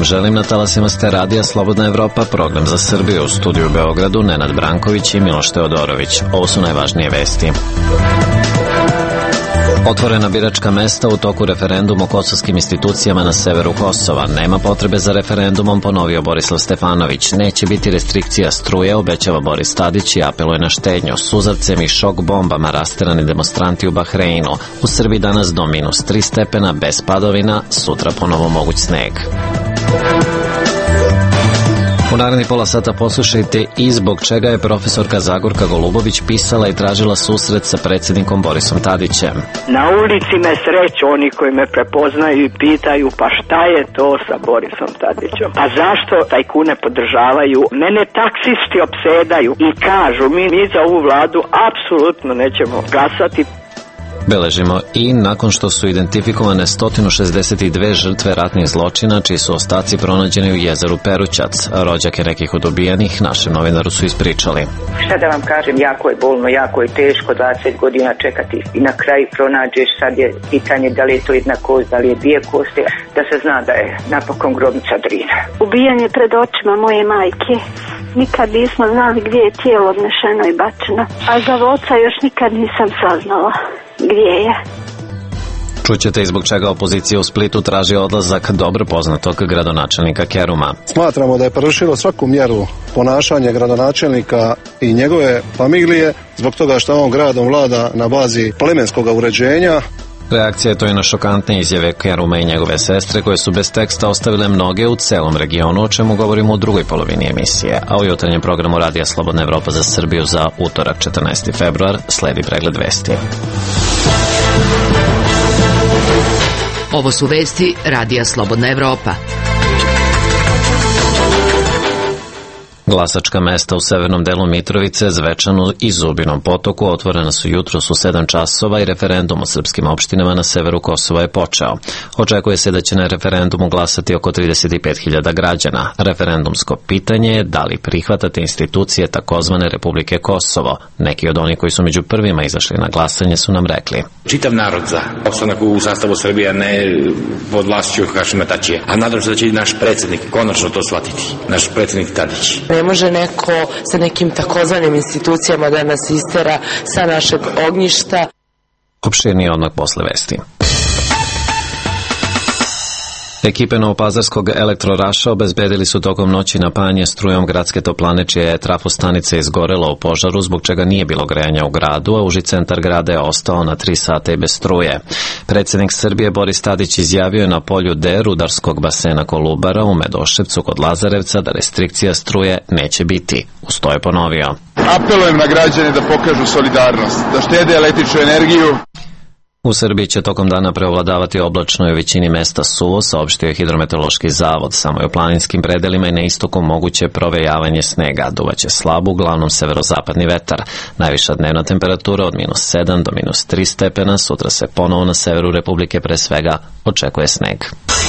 vam želim, na talasima ste Radija Slobodna Evropa, program za Srbiju, u studiju u Beogradu, Nenad Branković i Miloš Teodorović. Ovo su najvažnije vesti. Otvorena biračka mesta u toku referenduma o kosovskim institucijama na severu Kosova. Nema potrebe za referendumom, ponovio Borislav Stefanović. Neće biti restrikcija struje, obećava Boris Tadić i apeluje na štednju. Suzavcem i šok bombama rasterani demonstranti u Bahreinu. U Srbiji danas do -3 stepena, bez padovina, sutra ponovo moguć sneg. U narednih pola sata poslušajte i zbog čega je profesorka Zagorka Golubović pisala i tražila susret sa predsjednikom Borisom Tadićem. Na ulici me sreću oni koji me prepoznaju i pitaju pa šta je to sa Borisom Tadićem? Pa zašto tajkune podržavaju? Mene taksisti opsedaju i kažu mi za ovu vladu apsolutno nećemo glasati. Beležimo i nakon što su identifikovane 162 žrtve ratnih zločina, čiji su ostaci pronađeni u jezeru Perućac. Rođake nekih od ubijenih našem novinaru su ispričali. Šta da vam kažem, jako je bolno, jako je teško 20 godina čekati i na kraju pronađeš, sad je pitanje da li je to jedna kost, da li je dvije koste, da se zna da je napokon grobnica Drina. Ubijen je pred očima moje majke. Nikad nismo znali gdje je tijelo odnešeno i bačeno, a za oca još nikad nisam saznala gdje je. Čućete i zbog čega opozicija u Splitu traži odlazak dobro poznatog gradonačelnika Keruma. Smatramo da je prevršilo svaku mjeru ponašanje gradonačelnika i njegove familije zbog toga što ovom gradom vlada na bazi plemenskog uređenja. Reakcija je to i na šokantne izjave Keruma i njegove sestre, koje su bez teksta ostavile mnoge u celom regionu, o čemu govorimo u drugoj polovini emisije, a u jutarnjem programu Radija Slobodna Evropa za Srbiju za utorak 14. februar sledi pregled vesti. Ovo su vesti Radija Slobodna Evropa. Glasačka mesta u severnom delu Mitrovice, Zvečanu i Zubinom Potoku otvorena su jutros u 7 časova i referendum o srpskim opštinama na severu Kosova je počeo. Očekuje se da će na referendumu glasati oko 35.000 građana. Referendumsko pitanje je da li prihvatate institucije takozvane Republike Kosovo. Neki od onih koji su među prvima izašli na glasanje su nam rekli. Čitav narod za ostanak u sastavu Srbije, a ne pod vlašću Hašima Tačija. A nadam se da će i naš predsjednik konačno to shvatiti. Naš predsjednik Tadić. Ne može neko sa nekim takozvanim institucijama da nas istera sa našeg ognjišta. Opširnije odmah posle vesti. Ekipe Novopazarskog Elektroraša obezbedili su tokom noći napajanje strujom gradske toplane, čija je trafostanica izgorela u požaru, zbog čega nije bilo grejanja u gradu, a uži centar grada je ostao na 3 sata i bez struje. Predsjednik Srbije Boris Tadić izjavio je na polju D rudarskog basena Kolubara u Medoševcu kod Lazarevca da restrikcija struje neće biti. Uz to je ponovio. Apelujem na građane da pokažu solidarnost, da štede električnu energiju. U Srbiji će tokom dana preovladavati oblačno i u većini mesta suvo, saopštio je Hidrometeorološki zavod. Samo je u planinskim predelima i na istoku moguće provejavanje snega. Duvaće slab, uglavnom severozapadni vetar. Najviša dnevna temperatura od -7 do -3 stepena. Sutra se ponovo na severu Republike pre svega očekuje sneg.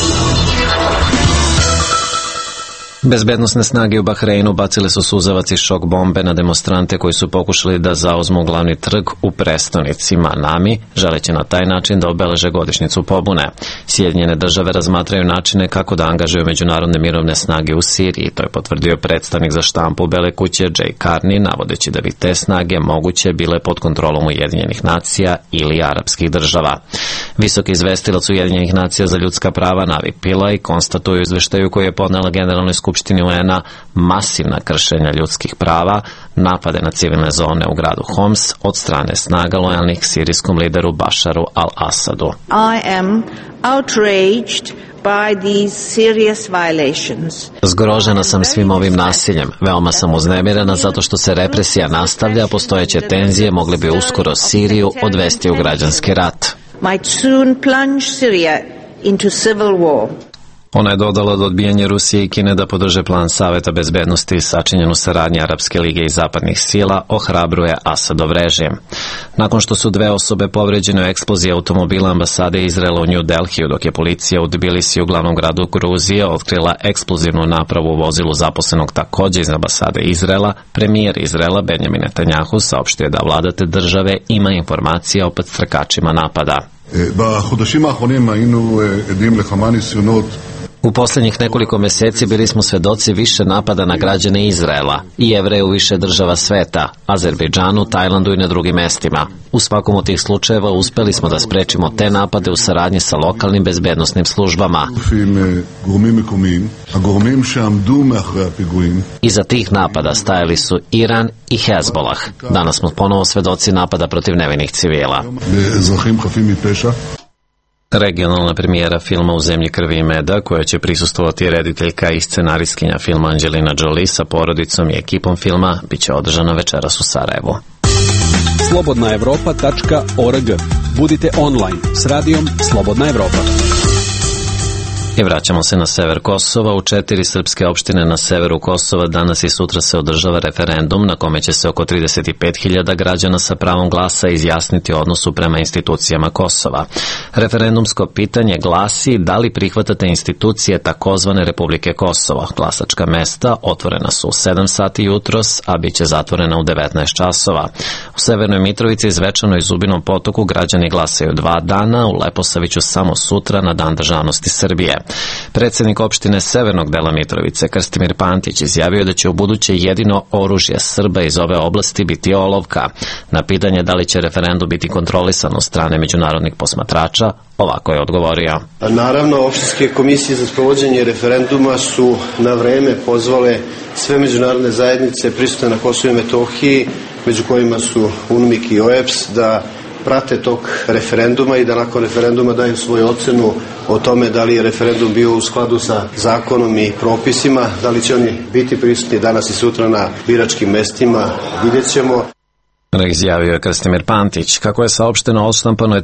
Bezbednosne snage u Bahreinu bacile su suzavac i šok bombe na demonstrante koji su pokušali da zauzmu glavni trg u prestonici Manami, želeći na taj način da obeleže godišnjicu pobune. Sjedinjene države razmatraju načine kako da angažuju međunarodne mirovne snage u Siriji, to je potvrdio predstavnik za štampu Bele kuće Jay Carney, navodeći da bi te snage moguće bile pod kontrolom Ujedinjenih nacija ili arapskih država. Visoki izvestilac Ujedinjenih nacija za ljudska prava Navi Pillay konstatuje u izveštaju koji je podnela Generalnoj skupštini UN-a masivna kršenja ljudskih prava, napade na civilne zone u gradu Homs od strane snaga lojalnih sirijskom lideru Basharu al-Asadu. I am outraged by these serious violations. Zgrožena sam svim ovim nasiljem. Veoma sam uznemirena zato što se represija nastavlja, postojeće tenzije mogle bi uskoro Siriju odvesti u građanski rat. Might soon plunge Syria into civil war. Ona je dodala da odbijanje Rusije i Kine da podrže plan Saveta bezbednosti sačinjen u saradnji Arapske lige i zapadnih sila ohrabruje Asadov režim. Nakon što su 2 osobe povređene u eksploziji automobila ambasade Izraela u New Delhiju, dok je policija u Tbilisi u glavnom gradu Gruzije otkrila eksplozivnu napravu u vozilu zaposlenog takođe iz ambasade Izraela, premijer Izraela Benjamin Netanjahu saopštio da vlada te države ima informacije o podstrekačima napada. בחודשים האחרונים היינו עדים לכמה ניסיונות U posljednjih nekoliko meseci bili smo svedoci više napada na građane Izraela i Jevreje u više država sveta, Azerbejdžanu, Tajlandu i na drugim mestima. U svakom od tih slučajeva uspeli smo da sprečimo te napade u saradnji sa lokalnim bezbednosnim službama. Iza tih napada stajali su Iran i Hezbolah. Danas smo ponovo svedoci napada protiv nevinih civila. Regionalna premijera filma U zemlji krvi i meda, koja će prisustvovati rediteljka i scenarijskinja filma Angelina Jolie sa porodicom i ekipom filma, bit će održana večeras u Sarajevu. slobodnaevropa.org. Budite online s radijom Slobodna Evropa. I vraćamo se na sever Kosova. U 4 srpske opštine na severu Kosova danas i sutra se održava referendum na kome će se oko 35.000 građana sa pravom glasa izjasniti o odnosu prema institucijama Kosova. Referendumsko pitanje glasi da li prihvatate institucije takozvane Republike Kosovo. Glasačka mesta otvorena su u 7 sati jutros, a bit će zatvorena u 19 časova. U Severnoj Mitrovici, Zvečanu i Zubinom Potoku građani glasaju 2 dana, u Leposaviću samo sutra na Dan državnosti Srbije. Predsjednik opštine severnog dela Mitrovice, Krstimir Pantić, izjavio da će u buduće jedino oružje Srba iz ove oblasti biti olovka. Na pitanje da li će referendum biti kontrolisan od strane međunarodnih posmatrača, ovako je odgovorio. Naravno, opštinske komisije za sprovođenje referenduma su na vreme pozvale sve međunarodne zajednice prisutne na Kosovu i Metohiji, među kojima su UNMIK i OEBS, da prate tog referenduma i da nakon referenduma daju svoju ocenu o tome da li je referendum bio u skladu sa zakonom i propisima, da li će oni biti prisutni danas i sutra na biračkim mestima, vidjet ćemo. Izjavio je Krstimir Pantić. Kako je saopšteno, odštampano je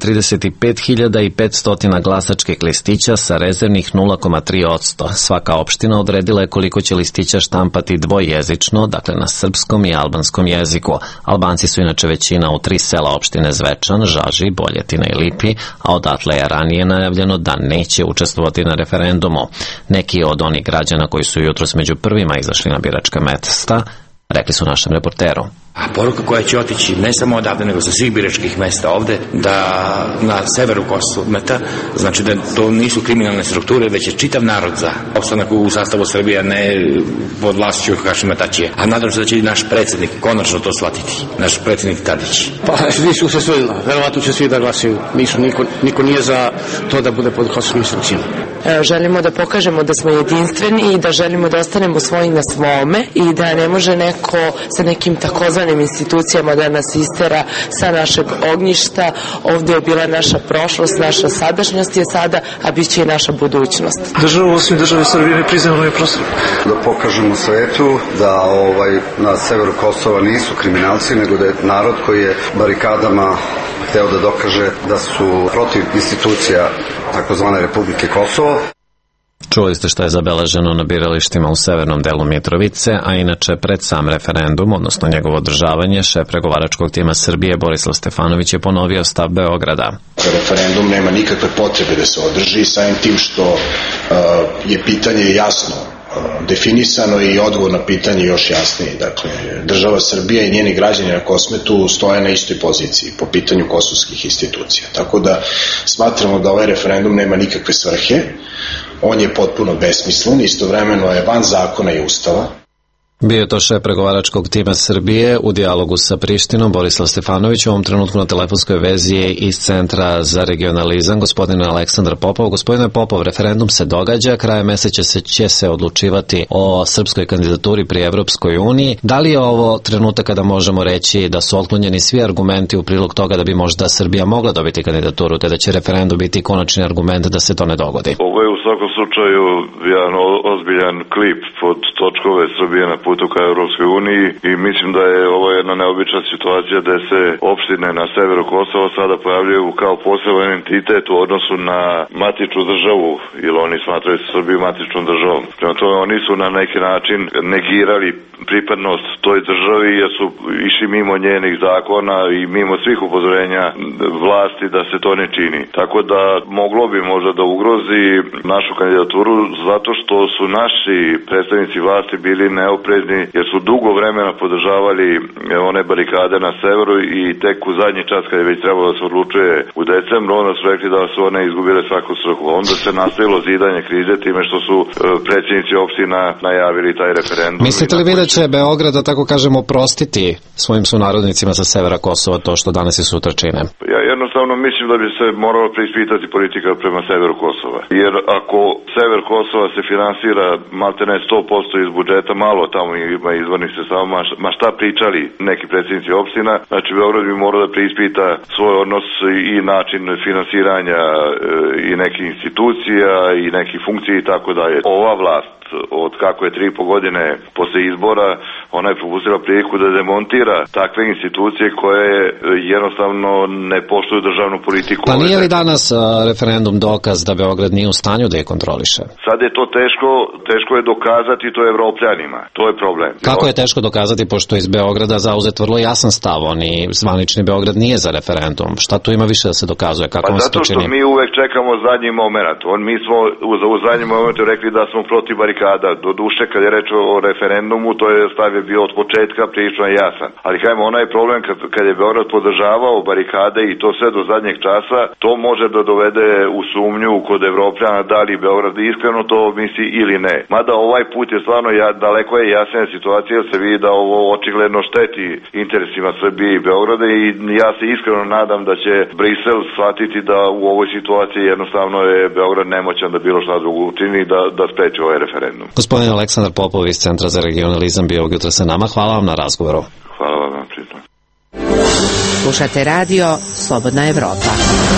35.500 glasačkih listića sa rezervnih 0,3%. Svaka opština odredila je koliko će listića štampati dvojezično, dakle na srpskom i albanskom jeziku. Albanci su inače većina u 3 sela opštine Zvečan, Žaži, Boljetina i Lipi, a odatle je ranije najavljeno da neće učestvovati na referendumu. Neki od onih građana koji su jutros među prvima izašli na biračka mesta rekli su našem reporteru. A poruka koja će otići ne samo odavde, nego sa svih biračkih mesta ovde, da na severu Kosmeta, znači da to nisu kriminalne strukture, već je čitav narod za opstanak u sastavu Srbije, ne pod vlašću Hašima Tačija. A nadam se da će i naš predsjednik konačno to shvatiti, naš predsjednik Tadić. Pa nisu se svi, verovatno će svi da glasaju. Niko nije za to da bude pod kosovskim instrukcijama. Želimo da pokažemo da smo jedinstveni i da želimo da ostanemo svoji na svome i da ne može neko sa nekim takozvanim institucijama da nas istera sa našeg ognjišta. Ovdje je bila naša prošlost, naša sadašnjost je sada, a bit će i naša budućnost. Državu osim države Srbije ne priznamo ovaj prostor. Da pokažemo svetu da na severu Kosova nisu kriminalci, nego da je narod koji je barikadama hteo da dokaže da su protiv institucija takozvane Republike Kosovo. Čuli ste što je zabeleženo na biralištima u severnom delu Mitrovice, a inače pred sam referendum, odnosno njegovo održavanje, šef pregovaračkog tima Srbije Borislav Stefanović je ponovio stav Beograda. Referendum nema nikakve potrebe da se održi, samim tim što je pitanje jasno definisano i odgovor na pitanje još jasniji. Dakle, država Srbija i njeni građani na Kosmetu stoje na istoj poziciji po pitanju kosovskih institucija. Tako da smatramo da ovaj referendum nema nikakve svrhe, on je potpuno besmislen, istovremeno je van zakona i ustava. Bio je to šef pregovaračkog tima Srbije u dijalogu sa Prištinom Borislav Stefanović, u ovom trenutku na telefonskoj vezi je iz Centra za regionalizam gospodin Aleksandar Popov. Gospodine Popov, referendum se događa, krajem meseca će se odlučivati o srpskoj kandidaturi pri Evropskoj uniji. Da li je ovo trenutak kada možemo reći da su otklonjeni svi argumenti u prilog toga da bi možda Srbija mogla dobiti kandidaturu, te da će referendum biti konačni argument da se to ne dogodi? Ovo je u svakom slučaju jedan ozbiljan klip pod točkove Srbije na putu ka Europskoj uniji i mislim da je ovo jedna neobična situacija da se opštine na severu Kosova sada pojavljaju kao poseban entitet u odnosu na matičnu državu, jer oni smatraju Srbiju matičnom državom. Prema tome oni su na neki način negirali pripadnost toj državi jer su išli mimo njenih zakona i mimo svih upozorenja vlasti da se to ne čini. Tako da moglo bi možda da ugrozi našu kandidaturu kandidaturu zato što su naši predstavnici vlasti bili neoprezni jer su dugo vremena podržavali one barikade na severu i tek u zadnji čas kad je već trebalo da se odlučuje u decembru, onda su rekli da su one izgubile svaku svrhu. Onda se nastavilo zidanje krize time što su predsjednici opština najavili taj referendum. Mislite li vi da će Beograd, da tako kažemo, oprostiti svojim sunarodnicima sa severa Kosova to što danas i sutra čine? Ja jednostavno mislim da bi se moralo preispitati politika prema severu Kosova. Jer ako sever Kosova se finansira maltene 100% iz budžeta, malo tamo ima izvornih sredstava, ma šta pričali neki predsjednici opština, znači Beograd bi morao da preispita svoj odnos i način finansiranja i nekih institucija i nekih funkcija i tako dalje. Ova vlast od kako je 3,5 godine posle izbora, ona je propustila priliku da demontira takve institucije koje jednostavno ne poštuju državnu politiku. Pa nije li danas referendum dokaz da Beograd nije u stanju da je kontroliše? Sad je to teško je dokazati to evropljanima. To je problem. Kako je teško dokazati, pošto iz Beograda zauzet vrlo jasan stav, oni zvanični Beograd nije za referendum. Šta tu ima više da se dokazuje? Kako pa zato što mi uvek čekamo zadnji moment. Mi smo u zadnjem momentu rekli da smo protiv barikada. Do duše, kad je reč o referendumu, to je stav je bio od početka prilično jasan. Ali kajmo, onaj problem kad je Beograd podržavao barikade i to sve do zadnjeg časa, to može da dovede u sumnju kod Evropljana da li Beograd iskreno to misli ili ne. Mada ovaj put je stvarno daleko je jasnija situacija, jer se vidi da ovo očigledno šteti interesima Srbije i Beograda i ja se iskreno nadam da će Brisel shvatiti da u ovoj situaciji jednostavno je Beograd nemoćan da bilo šta drugo učini da spreči ovaj referendum. Gospodin Aleksandar Popov iz Centra za regionalizam bio ovdje jutro sa nama. Hvala vam na razgovoru. Hvala vam, pritom. Slušate radio Slobodna Evropa.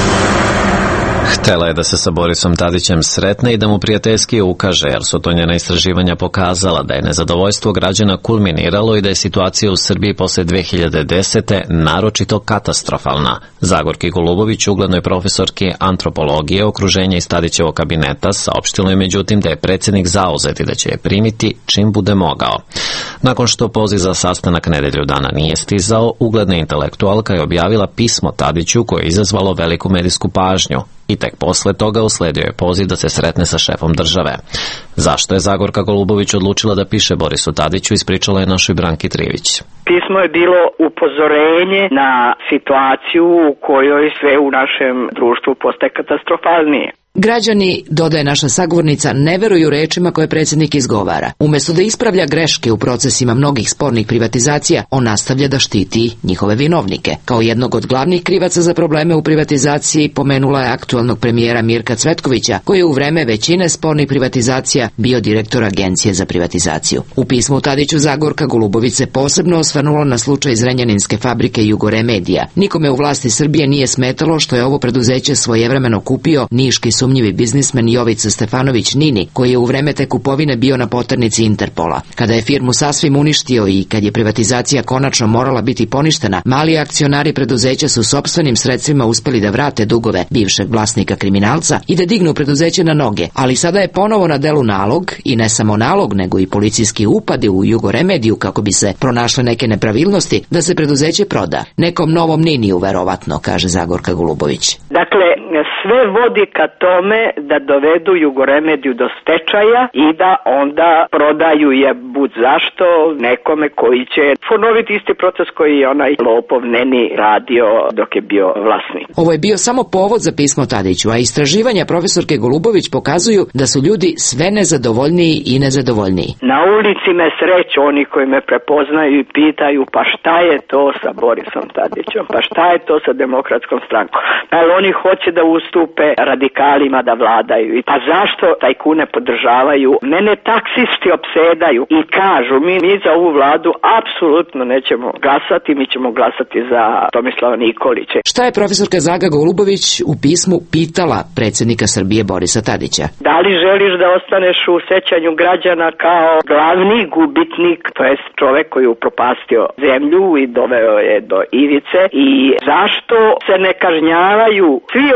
Htela je da se sa Borisom Tadićem sretne i da mu prijateljski ukaže, jer su to njena istraživanja pokazala da je nezadovoljstvo građana kulminiralo i da je situacija u Srbiji posle 2010. naročito katastrofalna. Zagorki Golubović, uglednoj profesorki antropologije, okruženja iz Tadićevog kabineta, saopštilo je međutim da je predsjednik zauzet i da će je primiti čim bude mogao. Nakon što poziv za sastanak nedelju dana nije stizao, ugledna intelektualka je objavila pismo Tadiću koje je izazvalo veliku medijsku pažnju. I tek posle toga usledio je poziv da se sretne sa šefom države. Zašto je Zagorka Golubović odlučila da piše Borisu Tadiću, ispričala je našoj Branki Trivić. Pismo je bilo upozorenje na situaciju u kojoj sve u našem društvu postaje katastrofalnije. Građani, dodaje naša sagovornica, ne veruju rečima koje predsjednik izgovara. Umjesto da ispravlja greške u procesima mnogih spornih privatizacija, on nastavlja da štiti njihove vinovnike. Kao jednog od glavnih krivaca za probleme u privatizaciji pomenula je aktualnog premijera Mirka Cvetkovića, koji je u vreme većine spornih privatizacija bio direktor Agencije za privatizaciju. U pismu Tadiću Zagorka Golubović se posebno osvrnula na slučaj Zrenjaninske fabrike Jugoremedija. Nikome u vlasti Srbije nije smetalo što je ovo preduzeće svojevremeno kupio niški sumnjivi biznismen Jovica Stefanović Nini, koji je u vreme te kupovine bio na poternici Interpola. Kada je firmu sasvim uništio i kad je privatizacija konačno morala biti poništena, mali akcionari preduzeća su sopstvenim sredstvima uspeli da vrate dugove bivšeg vlasnika kriminalca i da dignu preduzeće na noge, ali sada je ponovo na delu nalog, i ne samo nalog, nego i policijski upadi u Jugoremediju kako bi se pronašle neke nepravilnosti, da se preduzeće proda. Nekom novom Niniju, verovatno, kaže Zagorka Golubović. Dakle, sve vodi ka tome da dovedu Jugoremediju do stečaja i da onda prodaju je bud zašto nekome koji će ponoviti isti proces koji je onaj lopov Neni radio dok je bio vlasnik. Ovo je bio samo povod za pismo Tadiću, a istraživanja profesorke Golubović pokazuju da su ljudi sve nezadovoljniji i nezadovoljniji. Na ulici me sreću oni koji me prepoznaju i pitaju pa šta je to sa Borisom Tadićem, pa šta je to sa Demokratskom strankom, pa oni hoće da ustupe radikalima da vladaju. Pa zašto tajkune podržavaju? Mene taksisti opsedaju i kažu mi za ovu vladu apsolutno nećemo glasati, mi ćemo glasati za Tomislava Nikolića. Šta je profesorka Zaga Golubović u pismu pitala predsjednika Srbije Borisa Tadića? Da li želiš da ostaneš u sećanju građana kao glavni gubitnik, to jest čovek koji je upropastio zemlju i doveo je do ivice, i zašto se ne kažnjavaju svi oni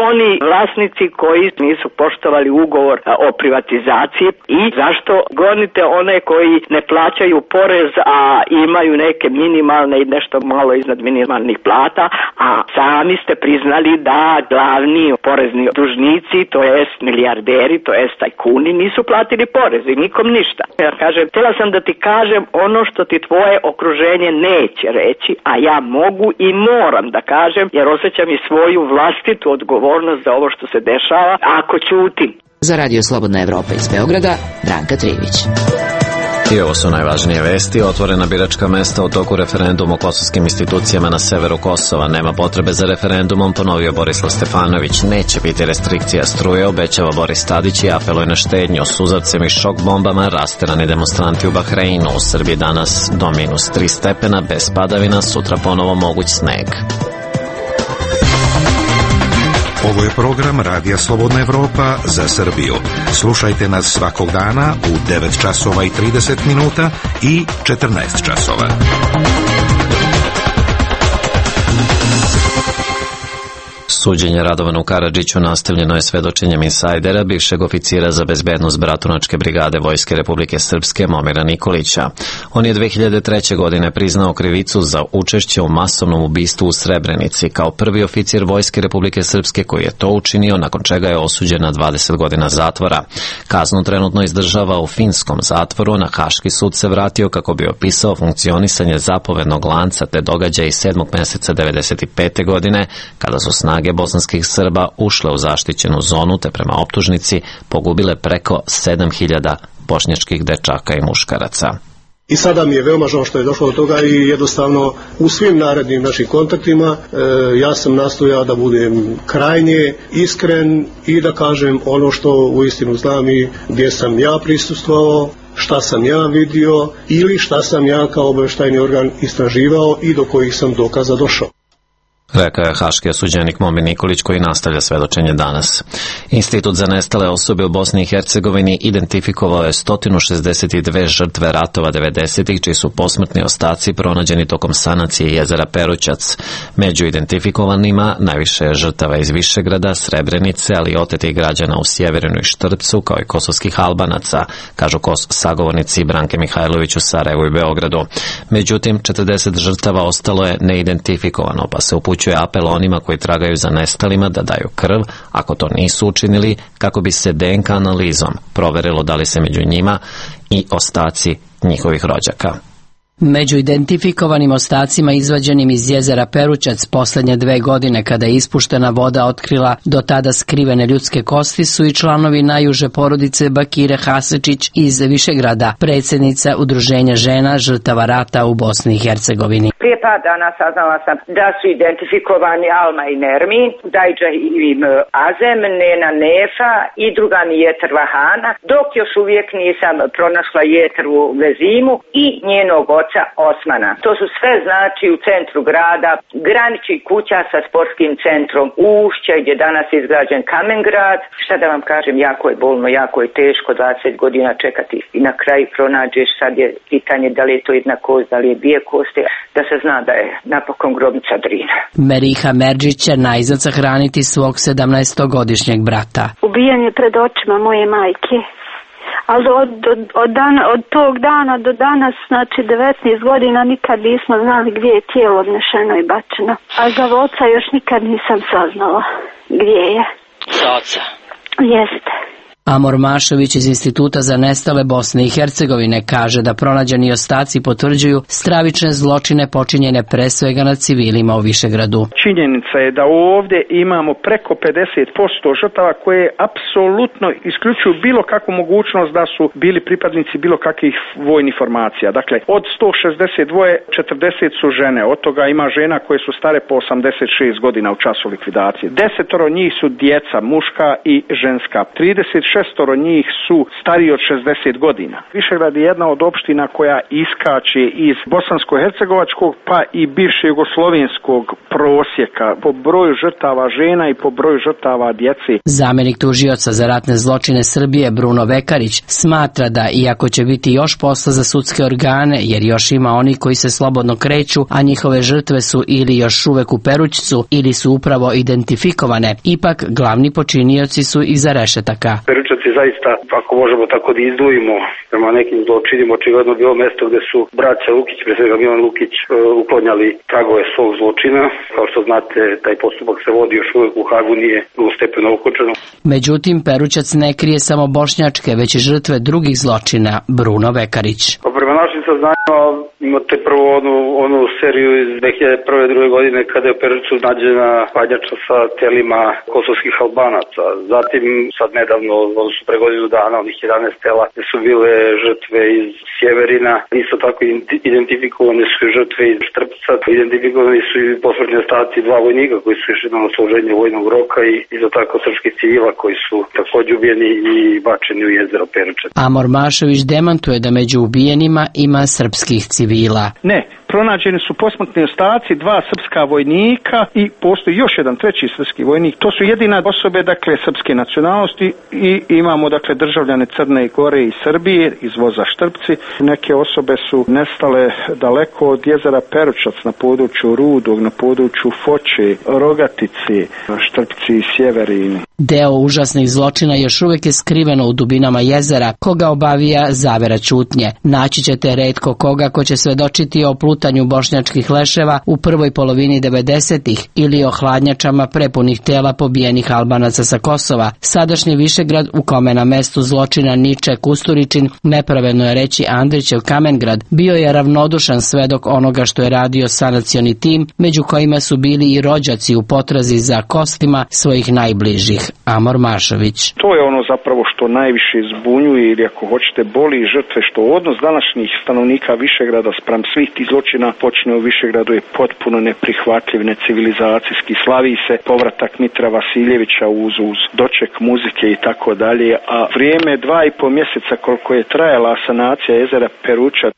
vlasnici koji nisu poštovali ugovor o privatizaciji i zašto gonite one koji ne plaćaju porez, a imaju neke minimalne i nešto malo iznad minimalnih plata, a sami ste priznali da glavni porezni dužnici, to jest milijarderi, to jest tajkuni, nisu platili porez i nikom ništa. Ja kažem, htjela sam da ti kažem ono što ti tvoje okruženje neće reći, a ja mogu i moram da kažem, jer osjećam i svoju vlastitu odgovornost za ovo što se dešava ako ćutim. Za Radio Slobodna Evropa iz Beograda, Branka Trivić. I ovo su najvažnije vesti. Otvorena biračka mesta u toku referenduma o kosovskim institucijama na severu Kosova. Nema potrebe za referendumom, ponovio Borislav Stefanović. Neće biti restrikcija struje, obećava Boris Tadić i apeluje na štednju. Suzavcem i šok bombama rasterani demonstranti u Bahreinu. U Srbiji danas do -3 stepena, bez padavina, sutra ponovo moguć sneg. Ovo je program Radija Slobodna Evropa za Srbiju. Slušajte nas svakog dana u 9 časova i 30 minuta i 14 časova. Suđenje Radovanu Karadžiću nastavljeno je svedočenjem insajdera, bivšeg oficira za bezbednost Bratunačke brigade Vojske Republike Srpske Momira Nikolića. On je 2003. godine priznao krivicu za učešće u masovnom ubistvu u Srebrenici kao prvi oficir Vojske Republike Srpske koji je to učinio, nakon čega je osuđen na 20 godina zatvora. Kaznu trenutno izdržava u finskom zatvoru, na Haški sud se vratio kako bi opisao funkcionisanje zapovednog lanca te događaja iz 7. meseca 1995. godine, kada su snage bosanskih Srba ušle u zaštićenu zonu te prema optužnici pogubile preko 7000 bošnjačkih dečaka i muškaraca. I sada mi je veoma žao što je došlo do toga i jednostavno u svim narednim našim kontaktima ja sam nastojao da budem krajnje iskren i da kažem ono što uistinu znam i gdje sam ja prisustvovao, šta sam ja vidio ili šta sam ja kao obavještajni organ istraživao i do kojih sam dokaza došao. Rekao je haški osuđenik Momir Nikolić koji nastavlja svedočenje danas. Institut za nestale osobe u Bosni i Hercegovini identifikovao je 162 žrtve ratova 90-ih, čiji su posmrtni ostaci pronađeni tokom sanacije jezera Perućac. Među identifikovanima najviše je žrtava iz Višegrada, Srebrenice, ali i otetih građana u Sjeverinu i Štrpcu, kao i kosovskih Albanaca, kažu sagovornici Branke Mihajlović u Sarajevu i Beogradu. Međutim, 40 žrtava ostalo je neidentifikovano, pa se upućuje apel onima koji tragaju za nestalima da daju krv, ako to nisu učinili, kako bi se DNK analizom proverilo da li se među njima i ostaci njihovih rođaka. Među identifikovanim ostacima izvađenim iz jezera Perućac posljednje 2 godine kada je ispuštena voda otkrila do tada skrivene ljudske kosti su i članovi najuže porodice Bakire Hasečić iz Višegrada, predsjednica Udruženja žena žrtava rata u Bosni i Hercegovini. Prije par dana saznala sam da su identifikovani Alma i Nermin, Dajđa i Azem, Nena Nefa i druga Jeter Vahana, dok još uvijek nisam pronašla Jetru Vezimu i njenog oca Osmana. To su sve znači u centru grada, graniči kuća sa sportskim centrom Ušće gdje je danas izgrađen Kamengrad. Šta da vam kažem, jako je bolno, jako je teško 20 godina čekati i na kraju pronađeš, sad je pitanje da li je to jedna kost, da li je dvije kosti, da se zna da je napokon grobnica Drina. Meriha Merđić će najzad sahraniti svog 17-godišnjeg brata. Ubijen je pred očima moje majke. Ali od tog dana do danas, znači 19 godina, nikad nismo znali gdje je tijelo odnešeno i bačeno. A za oca još nikad nisam saznala gdje je. Za oca? Jeste. Amor Mašović iz Instituta za nestale Bosne i Hercegovine kaže da pronađeni ostaci potvrđuju stravične zločine počinjene pre svega nad civilima u Višegradu. Činjenica je da ovdje imamo preko 50% žrtava koje apsolutno isključuju bilo kakvu mogućnost da su bili pripadnici bilo kakvih vojnih formacija. Dakle, od 162, 40 su žene, od toga ima žena koje su stare po 86 godina u času likvidacije. 10 njih su djeca, muška i ženska. 36 6 njih su stariji od 60 godina. Višegrad je jedna od opština koja iskače iz bosansko-hercegovačkog pa i bivše jugoslovenskog prosjeka po broju žrtava žena i po broju žrtava djece. Zamjenik tužioca za ratne zločine Srbije Bruno Vekarić smatra da iako će biti još posla za sudske organe, jer još ima oni koji se slobodno kreću, a njihove žrtve su ili još uvek u Perućcu ili su upravo identifikovane, ipak glavni počinioci su iza rešetaka. Perućac je zaista, ako možemo tako da izdvojimo prema nekim zločinima, očigledno bilo mesto gde su braća Lukić, pre svega Milan Lukić, uklonjali tragove svog zločina. Kao što znate, taj postupak se vodi još uvek u Hagu, nije drugostepeno okončano. Međutim, Perućac ne krije samo bošnjačke, već i žrtve drugih zločina. Bruno Vekarić. Prema našim saznanjima imate prvo onu seriju iz 2001. godine kada je u Perućcu nađena hladnjača sa telima kosovskih Albanaca. Zatim sad nedavno, odnosno pre godinu dana, onih 11 tela su bile žrtve iz Sjeverina. Isto tako identifikovane su žrtve iz Štrpca. Identifikovani su i posmrtni ostaci 2 vojnika koji su išli na odsluženje vojnog roka i isto tako srpskih civila koji su takođe ubijeni i bačeni u jezero Perućac. Amor Mašević demantuje da među ubijenima ima srpskih civila. Ne, pronađeni su posmrtni ostaci 2 srpska vojnika i postoji još jedan 3. srpski vojnik. To su jedine osobe, dakle, srpske nacionalnosti i imamo, dakle, državljane Crne Gore i Srbije iz voza Štrpci. Neke osobe su nestale daleko od jezera Perućac na području Rudog, na području Foče, Rogatice, Štrpci i Sjeverini. Deo užasnih zločina još uvijek je skriveno u dubinama jezera, koga obavija zavera ćutnje. Naći ćete retko koga ko će svedočiti o plutanju bošnjačkih leševa u prvoj polovini 90-ih ili o hladnjačama prepunih tela pobijenih Albanaca sa Kosova. Sadašnji Višegrad, u kome na mestu zločina niče Kusturičin, nepravedno je reći Andrićev Kamengrad, bio je ravnodušan svedok onoga što je radio sanacioni tim, među kojima su bili i rođaci u potrazi za kostima svojih najbližih. Amor Mašović. To je ono zapravo što najviše zbunjuje ili ako hoćete boli žrtve, što odnos današnjih stanovnika Višegrada spram svih tih zločina počne u Višegradu je potpuno neprihvatljiv, necivilizacijski. Slavi se povratak Mitra Vasiljevića uz doček muzike i tako dalje, a vrijeme 2,5 mjeseca koliko je trajala sanacija jezera Perućac,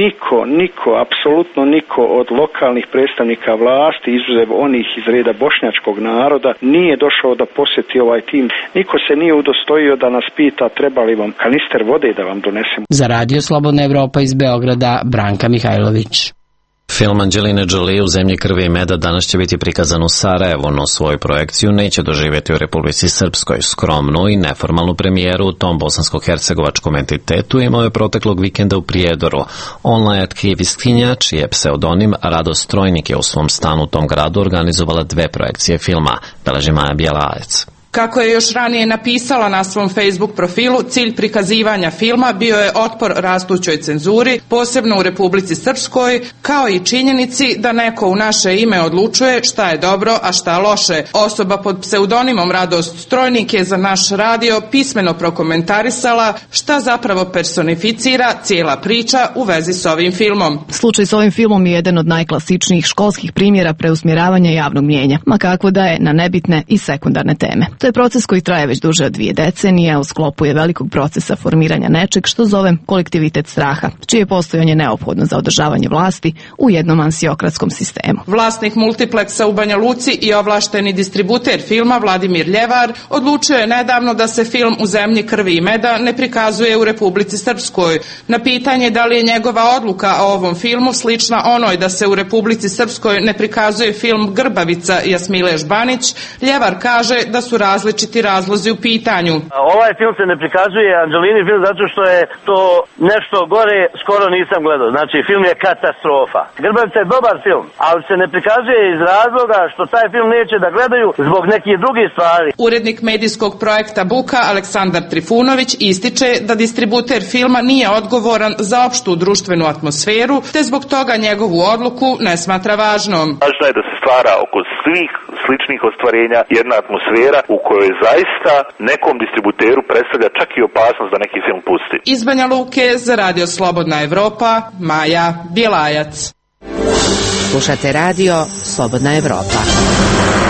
niko, apsolutno niko od lokalnih predstavnika vlasti, izuzev onih iz reda bošnjačkog naroda, nije došao da posjeti ovaj tim. Niko se nije udostojio da nas pita treba li vam kanister vode da vam donesemo. Za Radio Slobodna Evropa iz Beograda, Branka Mihajlović. Film Anđeline Jolie U zemlji krvi i meda danas će biti prikazan u Sarajevu, no svoju projekciju neće doživjeti u Republici Srpskoj. Skromnu i neformalnu premijeru u tom bosansko-hercegovačkom entitetu imao je proteklog vikenda u Prijedoru. Online aktivistkinja, čiji je pseudonim Radost Strojnik, je u svom stanu u tom gradu organizovala 2 projekcije filma, beleži Maja Bjelajec. Kako je još ranije napisala na svom Facebook profilu, cilj prikazivanja filma bio je otpor rastućoj cenzuri, posebno u Republici Srpskoj, kao i činjenici da neko u naše ime odlučuje šta je dobro, a šta loše. Osoba pod pseudonimom Radost Strojnik je za naš radio pismeno prokomentarisala šta zapravo personificira cijela priča u vezi s ovim filmom. Slučaj s ovim filmom je jedan od najklasičnijih školskih primjera preusmjeravanja javnog mnijenja, ma kako da je na nebitne i sekundarne teme. To je proces koji traje već duže od 2 decenije, a u sklopu je velikog procesa formiranja nečeg što zovem kolektivitet straha, čije postojanje je neophodno za održavanje vlasti u jednom ansiokratskom sistemu. Vlasnik multipleksa u Banja Luci i ovlašteni distributer filma Vladimir Ljevar odlučio je nedavno da se film U zemlji krvi i meda ne prikazuje u Republici Srpskoj. Na pitanje da li je njegova odluka o ovom filmu slična onoj da se u Republici Srpskoj ne prikazuje film Grbavica Jasmile Žbanić, Ljevar kaže da su različiti razlozi u pitanju. Ovaj film se ne prikazuje, Anđelini film, zato što je to nešto gore, skoro nisam gledao. Znači, film je katastrofa. Grbavica je dobar film, ali se ne prikazuje iz razloga što taj film neće da gledaju zbog nekih drugih stvari. Urednik medijskog projekta Buka, Aleksandar Trifunović, ističe da distributer filma nije odgovoran za opštu društvenu atmosferu, te zbog toga njegovu odluku ne smatra važnom. Važno je da se stvara oko svih sličnih ostvarenja jedna atmosfera u kojoj zaista nekom distributeru predstavlja čak i opasnost da neki film pusti. Iz Banja Luke za Radio Slobodna Evropa, Maja Bjelajac. Slušate Radio Slobodna Evropa.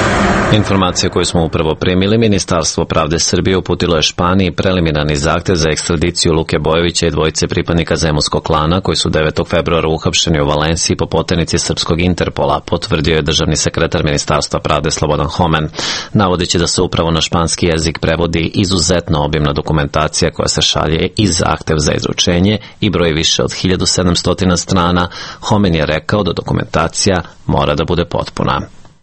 Informacije koju smo upravo primili, Ministarstvo pravde Srbije uputilo je Španiji preliminarni zahtev za ekstradiciju Luke Bojovića i dvojice pripadnika zemunskog klana koji su 9. februara uhapšeni u Valenciji po poternici srpskog Interpola, potvrdio je državni sekretar Ministarstva pravde Slobodan Homen, navodeći da se upravo na španski jezik prevodi izuzetno obimna dokumentacija koja se šalje i zahtev za izručenje i broji više od 1700 strana. Homen je rekao da dokumentacija mora da bude potpuna.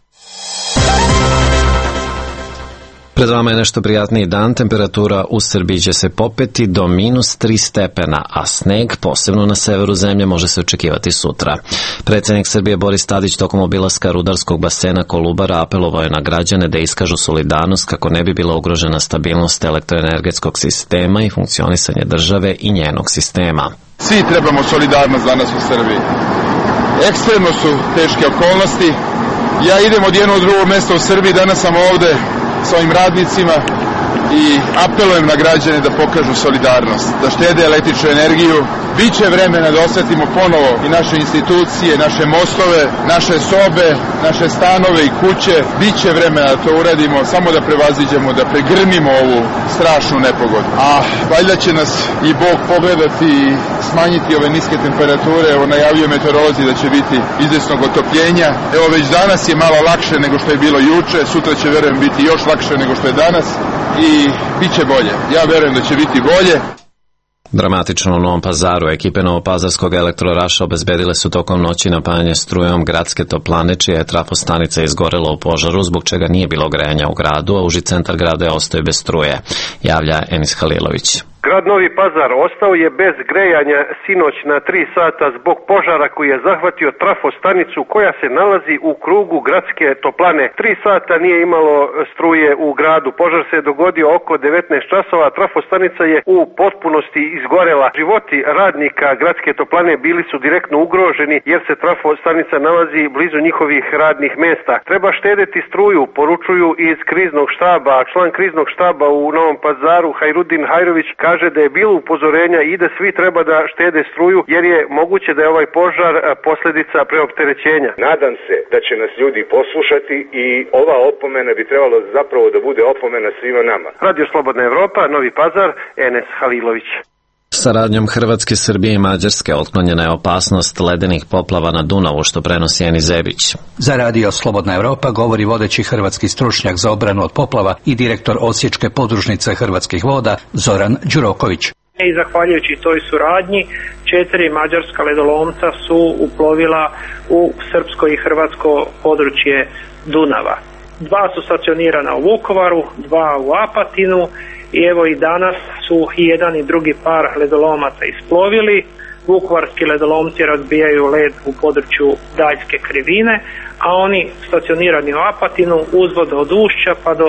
Pred vama je nešto prijatniji dan, temperatura u Srbiji će se popeti do -3 stepena, a sneg, posebno na severu zemlje, može se očekivati sutra. Predsjednik Srbije Boris Tadić tokom obilaska rudarskog basena Kolubara apelovao je na građane da iskažu solidarnost kako ne bi bila ugrožena stabilnost elektroenergetskog sistema i funkcionisanje države i njenog sistema. Svi trebamo solidarnost danas u Srbiji. Ekstremno su teške okolnosti. Ja idem od jednog do drugog mjesta u Srbiji, danas sam ovde s ovim radnicima i apelujem na građane da pokažu solidarnost, da štede električnu energiju. Biće vremena da osjetimo ponovo i naše institucije, naše mostove, naše sobe, naše stanove i kuće. Biće vremena da to uradimo, samo da prevaziđemo, da pregrmimo ovu strašnu nepogodu. A valjda će nas i Bog pogledati i smanjiti ove niske temperature. Evo, najavio meteorolozi da će biti izvjesnog otopljenja. Evo, već danas je malo lakše nego što je bilo juče, sutra će, verujem, biti još lakše nego što je danas i bit će bolje. Ja verujem da će biti bolje. Dramatično u Novom Pazaru ekipe Novopazarskog elektroraša obezbedile su tokom noći napajanje strujom gradske toplane, čija je trafostanica izgorela u požaru, zbog čega nije bilo grejanja u gradu, a uži centar grada je ostao bez struje, javlja Enis Halilović. Grad Novi Pazar ostao je bez grejanja sinoć na 3 sata zbog požara koji je zahvatio trafostanicu koja se nalazi u krugu gradske toplane. 3 sata nije imalo struje u gradu. Požar se je dogodio oko 19 časova. Trafostanica je u potpunosti izgorela. Životi radnika gradske toplane bili su direktno ugroženi jer se trafostanica nalazi blizu njihovih radnih mjesta. Treba štedeti struju, poručuju iz kriznog štaba. Član kriznog štaba u Novom Pazaru Hajrudin Hajrović kaže da je bilo upozorenja i da svi treba da štede struju jer je moguće da je ovaj požar posljedica preopterećenja. Nadam se da će nas ljudi poslušati i ova opomena bi trebalo zapravo da bude opomena svima nama. Radio Slobodna Evropa, Novi Pazar, Enes Halilović. Saradnjom Hrvatske, Srbije i Mađarske otklonjena je opasnost ledenih poplava na Dunavu, što prenosi Eni Zebić. Za Radio Slobodna Evropa govori vodeći hrvatski stručnjak za obranu od poplava i direktor Osječke podružnice Hrvatskih voda Zoran Đuroković. I zahvaljujući toj suradnji 4 mađarska ledolomca su uplovila u srpsko i hrvatsko područje Dunava. 2 su stacionirana u Vukovaru, 2 u Apatinu. I evo i danas su i jedan i drugi par ledolomaca isplovili. Vukovarski ledolomci razbijaju led u području Daljske krivine, a oni stacionirani u Apatinu uzvod od Ušća pa do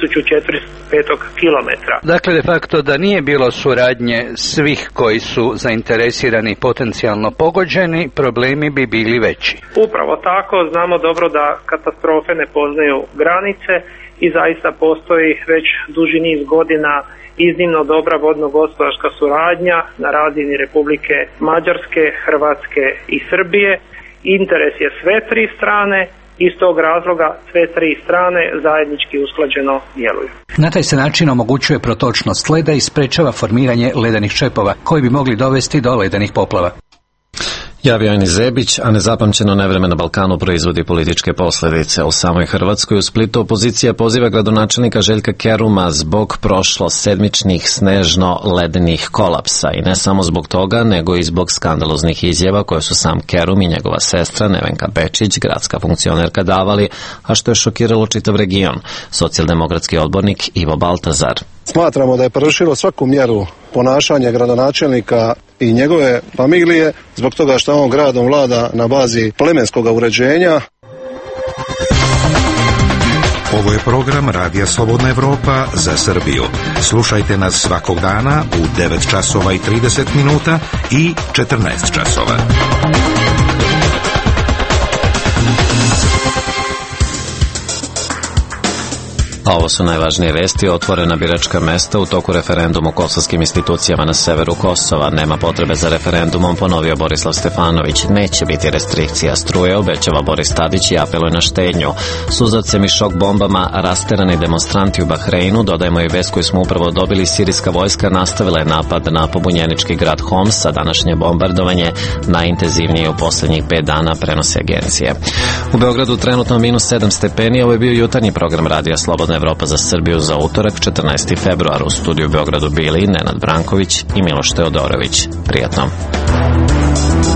1405 kilometra. Dakle, de facto da nije bilo suradnje svih koji su zainteresirani potencijalno pogođeni, problemi bi bili veći. Upravo tako, znamo dobro da katastrofe ne poznaju granice i zaista postoji već duži niz godina iznimno dobra vodno-gospodarska suradnja na razini Republike Mađarske, Hrvatske i Srbije. Interes je sve 3 strane, iz tog razloga sve 3 strane zajednički usklađeno djeluju. Na taj se način omogućuje protočnost leda i sprečava formiranje ledenih čepova koji bi mogli dovesti do ledenih poplava. Javio Eni Zebić, a nezapamćeno nevreme na Balkanu proizvodi političke posljedice. U samoj Hrvatskoj u Splitu opozicija poziva gradonačelnika Željka Keruma zbog prošlo sedmičnih snežno-ledenih kolapsa. I ne samo zbog toga, nego i zbog skandaloznih izjava koje su sam Kerum i njegova sestra Nevenka Bečić, gradska funkcionerka, davali, a što je šokiralo čitav region. Socijaldemokratski odbornik Ivo Baltazar. Smatramo da je prevršilo svaku mjeru ponašanja gradonačelnika i njegove familije zbog toga što on gradom vlada na bazi plemenskog uređenja. Ovo je program Radija Slobodna Evropa za Srbiju. Slušajte nas svakog dana u 9 časova i 30 minuta i 14 časova. A ovo su najvažnije vesti. Otvorena biračka mesta u toku referenduma u kosovskim institucijama na severu Kosova. Nema potrebe za referendumom, ponovio Borislav Stefanović. Neće biti restrikcija struje, obećava Boris Tadić i apeluje na štednju. Suzavcem i šok bombama rasterani demonstranti u Bahreinu, dodajemo i vest koju smo upravo dobili, sirijska vojska nastavila je napad na pobunjenički grad Homs, a današnje bombardovanje najintenzivnije u posljednjih 5 dana, prenose agencije. U Beogradu trenutno -7 stepeni, ovo je bio jutarnji program Radija Slobodna Evropa za Srbiju za utorak, 14. februar. U studiju u Beogradu bili Nenad Branković i Miloš Teodorović. Prijatno.